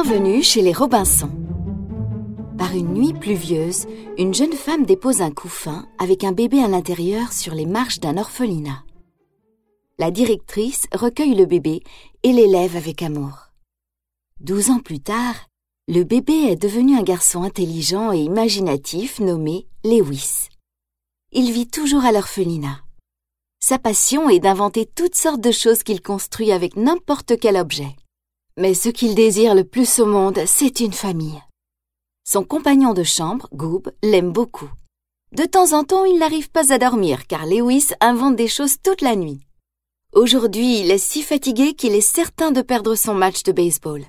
Bienvenue chez les Robinson. Par une nuit pluvieuse, une jeune femme dépose un couffin avec un bébé à l'intérieur sur les marches d'un orphelinat. La directrice recueille le bébé et l'élève avec amour. 12 ans plus tard, le bébé est devenu un garçon intelligent et imaginatif nommé Lewis. Il vit toujours à l'orphelinat. Sa passion est d'inventer toutes sortes de choses qu'il construit avec n'importe quel objet. Mais ce qu'il désire le plus au monde, c'est une famille. Son compagnon de chambre, Goob, l'aime beaucoup. De temps en temps, il n'arrive pas à dormir car Lewis invente des choses toute la nuit. Aujourd'hui, il est si fatigué qu'il est certain de perdre son match de baseball.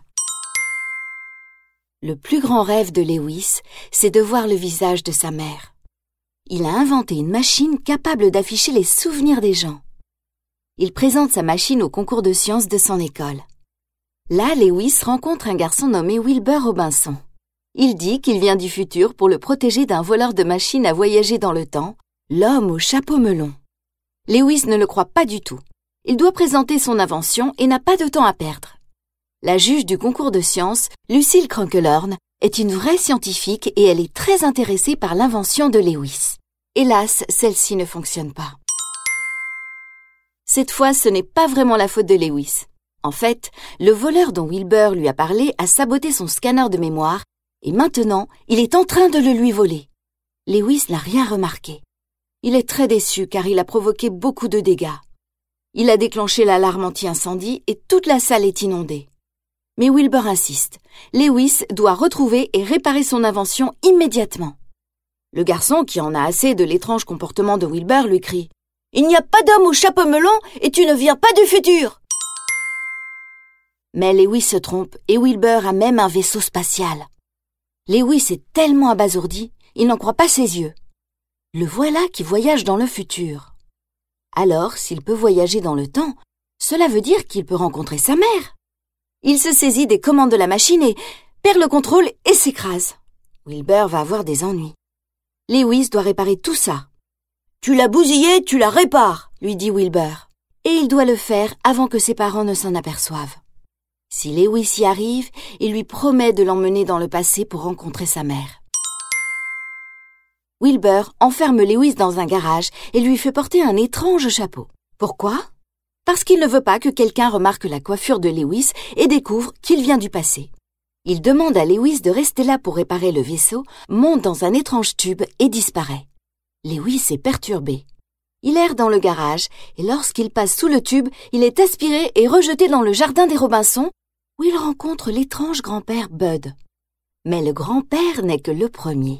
Le plus grand rêve de Lewis, c'est de voir le visage de sa mère. Il a inventé une machine capable d'afficher les souvenirs des gens. Il présente sa machine au concours de sciences de son école. Là, Lewis rencontre un garçon nommé Wilbur Robinson. Il dit qu'il vient du futur pour le protéger d'un voleur de machines à voyager dans le temps, l'homme au chapeau melon. Lewis ne le croit pas du tout. Il doit présenter son invention et n'a pas de temps à perdre. La juge du concours de sciences, Lucille Crankelorn, est une vraie scientifique et elle est très intéressée par l'invention de Lewis. Hélas, celle-ci ne fonctionne pas. Cette fois, ce n'est pas vraiment la faute de Lewis. En fait, le voleur dont Wilbur lui a parlé a saboté son scanner de mémoire et maintenant, il est en train de le lui voler. Lewis n'a rien remarqué. Il est très déçu car il a provoqué beaucoup de dégâts. Il a déclenché l'alarme anti-incendie et toute la salle est inondée. Mais Wilbur insiste. Lewis doit retrouver et réparer son invention immédiatement. Le garçon, qui en a assez de l'étrange comportement de Wilbur, lui crie « Il n'y a pas d'homme au chapeau melon et tu ne viens pas du futur !» Mais Lewis se trompe et Wilbur a même un vaisseau spatial. Lewis est tellement abasourdi, il n'en croit pas ses yeux. Le voilà qui voyage dans le futur. Alors, s'il peut voyager dans le temps, cela veut dire qu'il peut rencontrer sa mère. Il se saisit des commandes de la machine et perd le contrôle et s'écrase. Wilbur va avoir des ennuis. Lewis doit réparer tout ça. « Tu l'as bousillé, tu la répares !» lui dit Wilbur. Et il doit le faire avant que ses parents ne s'en aperçoivent. Si Lewis y arrive, il lui promet de l'emmener dans le passé pour rencontrer sa mère. Wilbur enferme Lewis dans un garage et lui fait porter un étrange chapeau. Pourquoi ? Parce qu'il ne veut pas que quelqu'un remarque la coiffure de Lewis et découvre qu'il vient du passé. Il demande à Lewis de rester là pour réparer le vaisseau, monte dans un étrange tube et disparaît. Lewis est perturbé. Il erre dans le garage et lorsqu'il passe sous le tube, il est aspiré et rejeté dans le jardin des Robinson où il rencontre l'étrange grand-père Bud. Mais le grand-père n'est que le premier.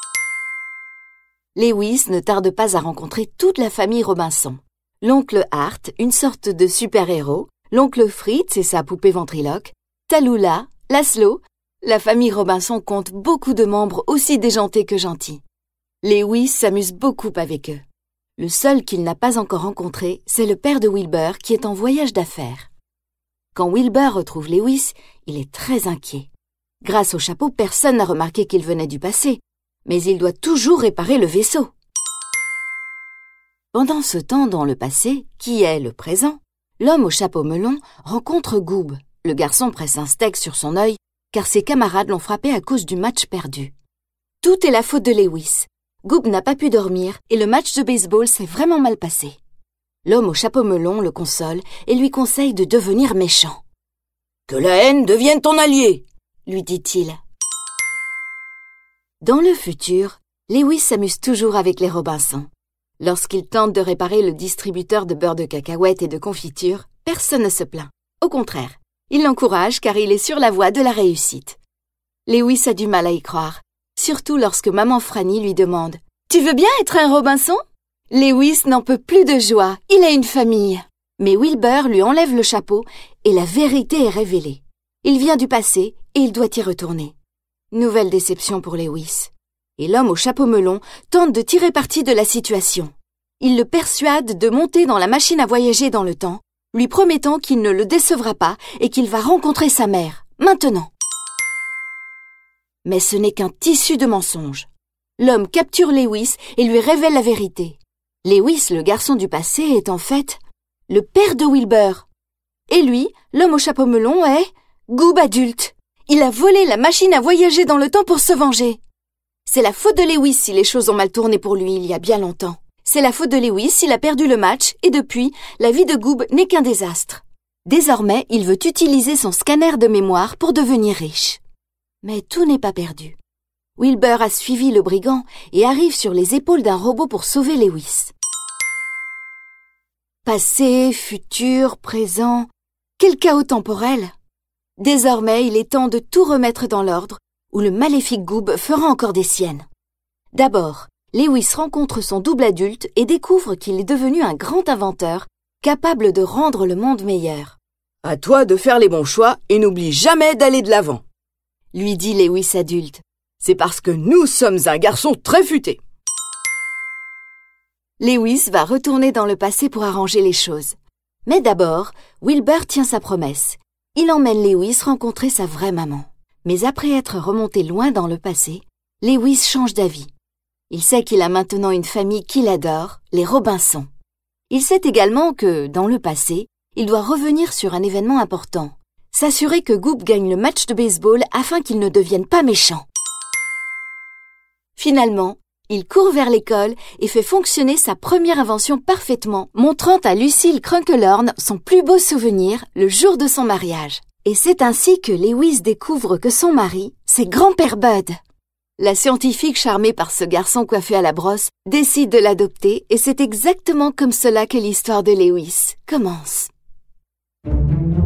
Lewis ne tarde pas à rencontrer toute la famille Robinson. L'oncle Hart, une sorte de super-héros, l'oncle Fritz et sa poupée ventriloque, Tallulah, Laszlo. La famille Robinson compte beaucoup de membres aussi déjantés que gentils. Lewis s'amuse beaucoup avec eux. Le seul qu'il n'a pas encore rencontré, c'est le père de Wilbur qui est en voyage d'affaires. Quand Wilbur retrouve Lewis, il est très inquiet. Grâce au chapeau, personne n'a remarqué qu'il venait du passé, mais il doit toujours réparer le vaisseau. Pendant ce temps dans le passé, qui est le présent, l'homme au chapeau melon rencontre Goob. Le garçon presse un steak sur son œil car ses camarades l'ont frappé à cause du match perdu. Tout est la faute de Lewis. Goob n'a pas pu dormir et le match de baseball s'est vraiment mal passé. L'homme au chapeau melon le console et lui conseille de devenir méchant. « Que la haine devienne ton allié !» lui dit-il. Dans le futur, Lewis s'amuse toujours avec les Robinson. Lorsqu'il tente de réparer le distributeur de beurre de cacahuètes et de confiture, personne ne se plaint. Au contraire, il l'encourage car il est sur la voie de la réussite. Lewis a du mal à y croire, surtout lorsque maman Franny lui demande « Tu veux bien être un Robinson ?» Lewis n'en peut plus de joie, il a une famille. Mais Wilbur lui enlève le chapeau et la vérité est révélée. Il vient du passé et il doit y retourner. Nouvelle déception pour Lewis. Et l'homme au chapeau melon tente de tirer parti de la situation. Il le persuade de monter dans la machine à voyager dans le temps, lui promettant qu'il ne le décevra pas et qu'il va rencontrer sa mère, maintenant. Mais ce n'est qu'un tissu de mensonges. L'homme capture Lewis et lui révèle la vérité. Lewis, le garçon du passé, est en fait le père de Wilbur. Et lui, l'homme au chapeau melon, est Goob adulte. Il a volé la machine à voyager dans le temps pour se venger. C'est la faute de Lewis si les choses ont mal tourné pour lui il y a bien longtemps. C'est la faute de Lewis s'il a perdu le match et depuis, la vie de Goob n'est qu'un désastre. Désormais, il veut utiliser son scanner de mémoire pour devenir riche. Mais tout n'est pas perdu. Wilbur a suivi le brigand et arrive sur les épaules d'un robot pour sauver Lewis. Passé, futur, présent, quel chaos temporel! Désormais, il est temps de tout remettre dans l'ordre, où le maléfique Goob fera encore des siennes. D'abord, Lewis rencontre son double adulte et découvre qu'il est devenu un grand inventeur, capable de rendre le monde meilleur. « À toi de faire les bons choix et n'oublie jamais d'aller de l'avant », lui dit Lewis adulte. « C'est parce que nous sommes un garçon très futé. » Lewis va retourner dans le passé pour arranger les choses. Mais d'abord, Wilbur tient sa promesse. Il emmène Lewis rencontrer sa vraie maman. Mais après être remonté loin dans le passé, Lewis change d'avis. Il sait qu'il a maintenant une famille qu'il adore, les Robinson. Il sait également que, dans le passé, il doit revenir sur un événement important. S'assurer que Goob gagne le match de baseball afin qu'il ne devienne pas méchant. Finalement, il court vers l'école et fait fonctionner sa première invention parfaitement, montrant à Lucille Crunkelhorn son plus beau souvenir le jour de son mariage. Et c'est ainsi que Lewis découvre que son mari, c'est grand-père Bud. La scientifique, charmée par ce garçon coiffé à la brosse, décide de l'adopter et c'est exactement comme cela que l'histoire de Lewis commence.